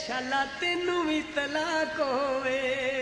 शाला तेनू भी तलाक होवे।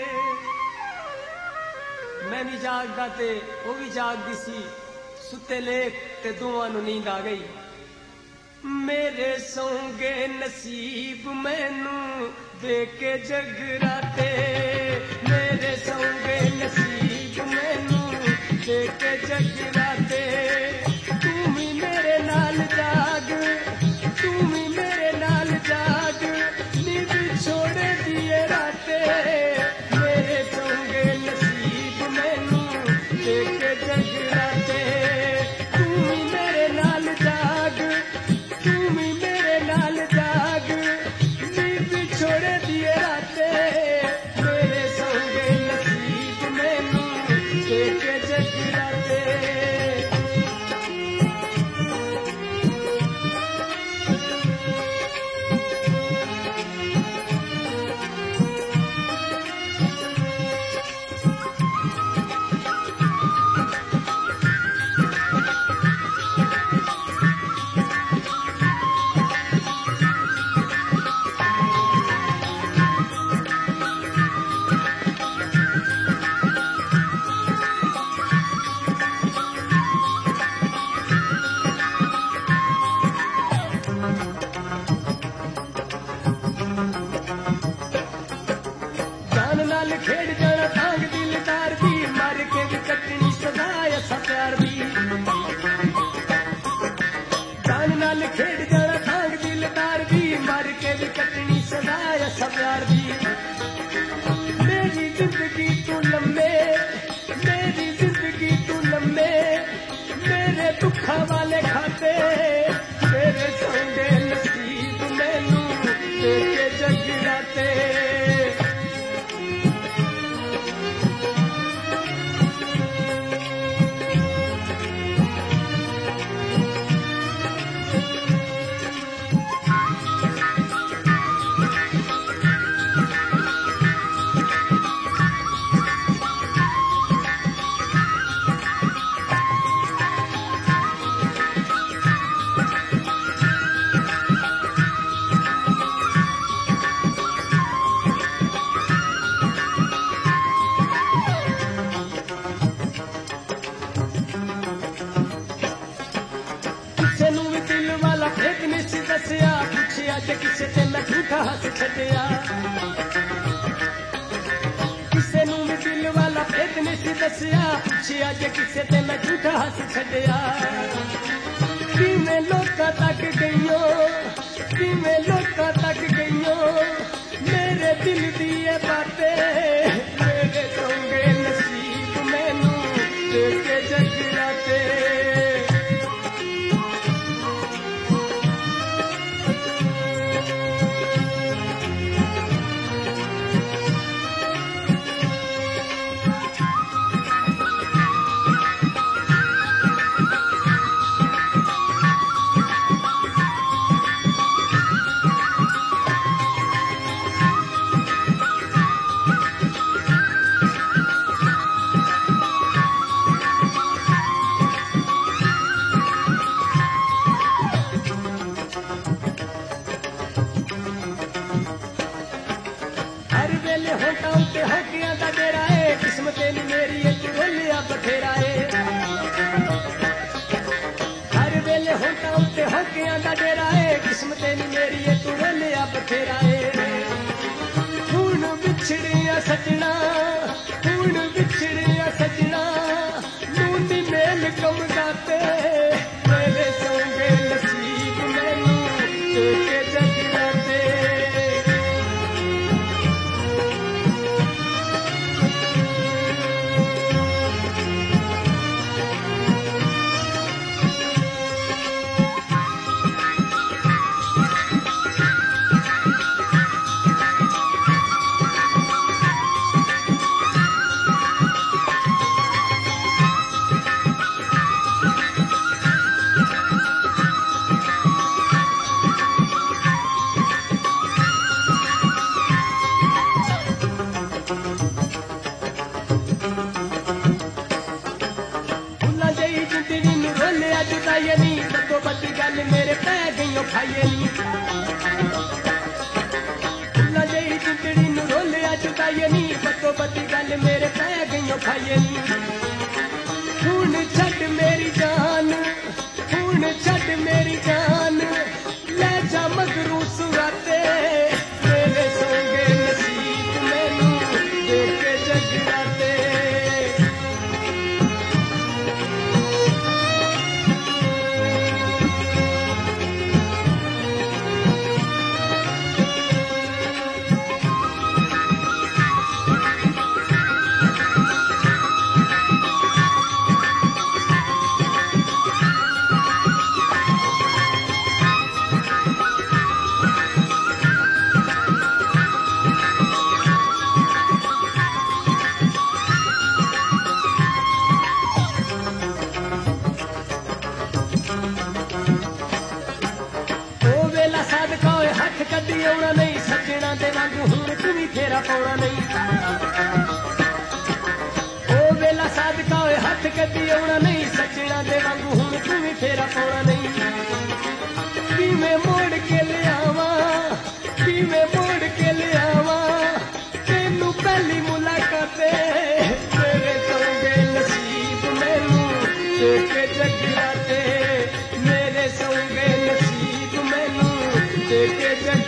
मैं भी जागदा ते वो भी जागदी सी, सुते लेट ते दोवां नू नींद आ गई। मेरे सोंगे नसीब मैनू देके जगराते, मेरे सोंगे नसीब मैनू देके जगराते। तू भी मेरे नाल जाग, तू भी मेरे नाल जाग, नींद छोड़ दिए राते। मेरे सोंगे नसीब मैनू देके जगराते। तू भी मेरे नाल जाग, तू भी मेरे नाल जाग, नींद छोड़ दिए राते। मेरे सोंगे नसीब मैनू देके जगराते। जान नाल खेड़ जाना तांग दिलदार दी, मर के भी कटनी सदा असा प्यार दी। जान नाल खेड़ जाना तांग दिलदार दी, मर के भी कटनी सदा असा प्यार दी। मेरी जिंदगी तू लम्बे, मेरी जिंदगी तू लम्बे, मेरे दुखा वाले खाते। तेरे सोंगे नसीब मैनू देके जगराते। किसे नू भी दिल वाला फेक नहीं सी दसिया, पुछिया जे किसे ते मैं झूठा हस छड्डिया। किसे नू भी दिल वाला फेक नहीं सी दसिया, पुछिया जे किसे ते मैं झूठा हस छड्डिया। किवें लोकां तक गईयो, किवें लोकां तक गईयो, मेरे दिल दी ये बातें। मेरे सोंगे नसीब मैनू देके जगराते। हर वेले होटा उते होकियां दा डेरा है, किस्मत नी मेरी तू बोलिया बथेरा है। हर वेले होटा उते होकियां दा डेरा है, किस्मत नी मेरी तू बोलिया बथेरा है। हुण बिछड़िया सजना, हुण बिछड़िया सजना, नूनी मेल कम गाते। मेरे सोंगे नसीब मैनू देके जगराते। जुदाई नी बदो बद गल मेरे पै गई खाइए नी। खायन खून छड़ मेरी जान खून छड़ मेरी जान ले जा मगरू सुराते मेरे सोगे नसीब मैनू देख के जगराते हथ कदी आना नहीं सजना दे वांग हुण तुम्ही फेरा पाउणा नहीं ओ वेला सादका होए हथ कदी आना नहीं सजना दे वांग हुण तुम्ही फेरा पाउणा नहीं किवें मोड़ के ले आवा किवें मोड़ के ले आवा तेनू पहली मुलाकात तेरे संगे नसीब मैनू देख के जगराते मेरे संगे नसीब मैनू देख के